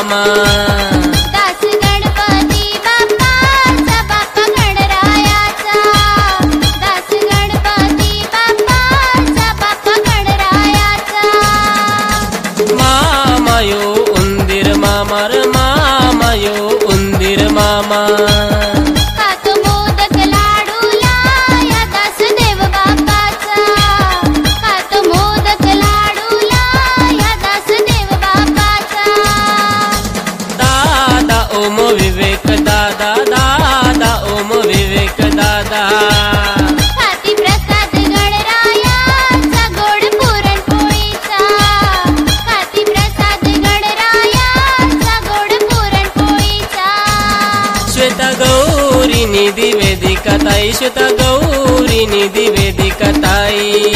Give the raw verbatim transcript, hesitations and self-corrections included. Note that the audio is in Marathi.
मामा। दास गणपती बाप्पाचा बाप्पा गणरायाचा, दास गणपती बाप्पाचा बाप्पा गणरायाचा। मामा यो उंदीर मामा र मामा यो उंदीर मामा। खातो मोदक लाडूला या दास देव बाप्पाचा, खातो मोदक लाडूला या दास देव बाप्पाचा। दादा ओम विवेक दादा, दादा ओम विवेक दादा। खाती प्रसाद गणरायाचा गोड पुरणपोळीचा, खाती प्रसाद गणरायाचा गोड पुरणपोळीचा। श्वेता गौरी निधी वेदिका ताई, श्वेता गौरी निधी वेदिका ताई।